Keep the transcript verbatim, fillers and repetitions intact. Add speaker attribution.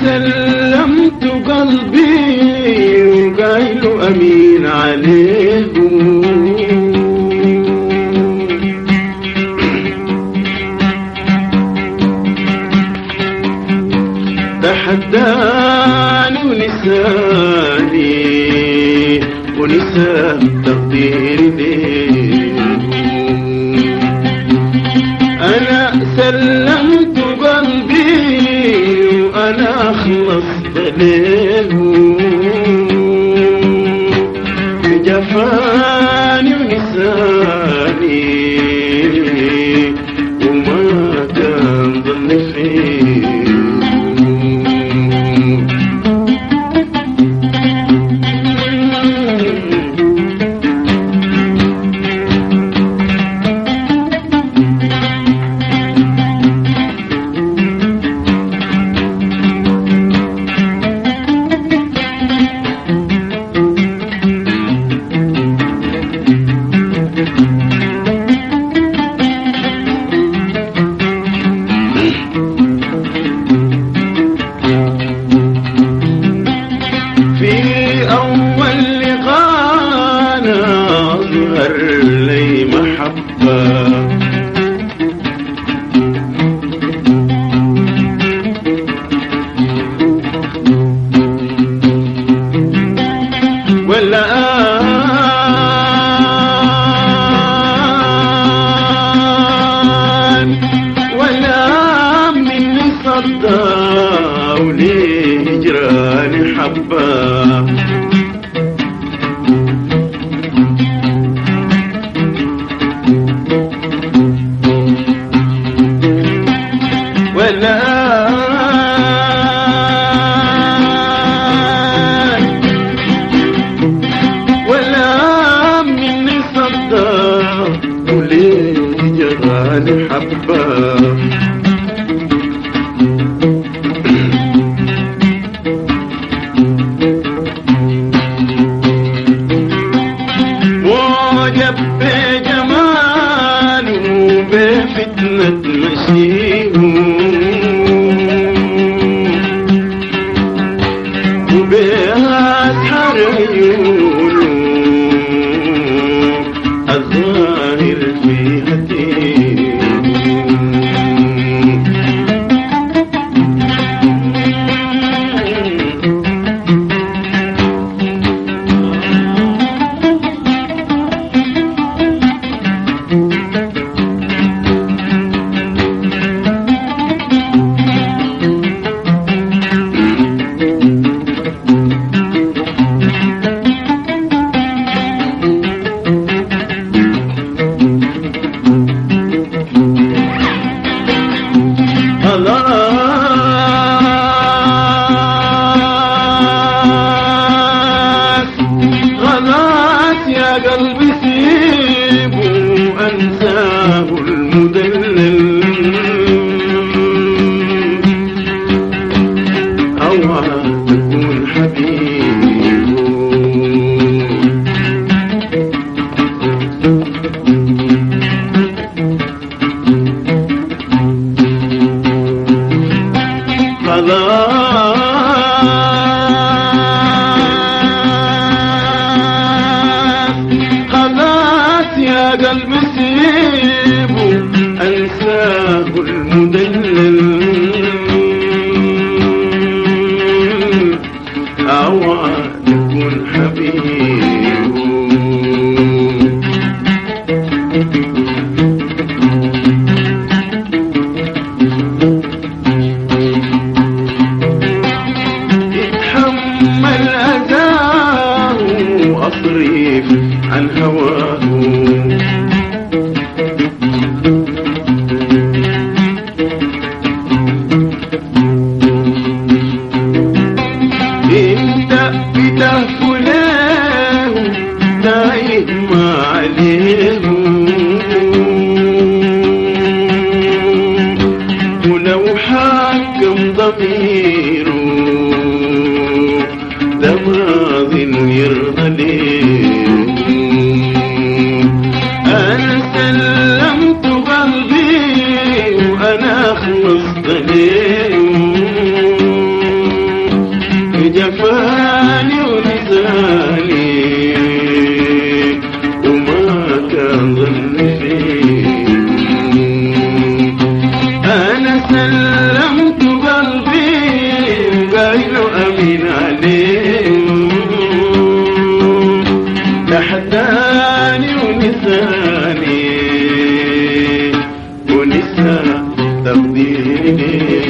Speaker 1: سلمت قلبي وقايل أمين عليه، تحداني ونساني ونسى تقديري ليه. أنا سلمت قلبي وأنا خلصت ليه، جفاني ونساني وما كان ظني فيه. لي محبة والآن ولا مني صدى وليه هجراني حبة. ولا مني صدى وليه جراني حبة. وجب بجماله بفتنة مشيه وبأسحر عيونه الظاهر في هديه. خلاص يا قلبي سيبه أنساه المدلل، أوعى تكون حبيبه. خلاص يا قلبي سيبه أنساه المدلل، أوعى تكون حبيبه. يتحمل أذاه وأصرف عن هواه، انت بتهفله تايه ما عليه، ولو حكم ضميره ده ماض يرضى ليه. أنا سلمت قلبي وأنا خلصت ليه، تقديري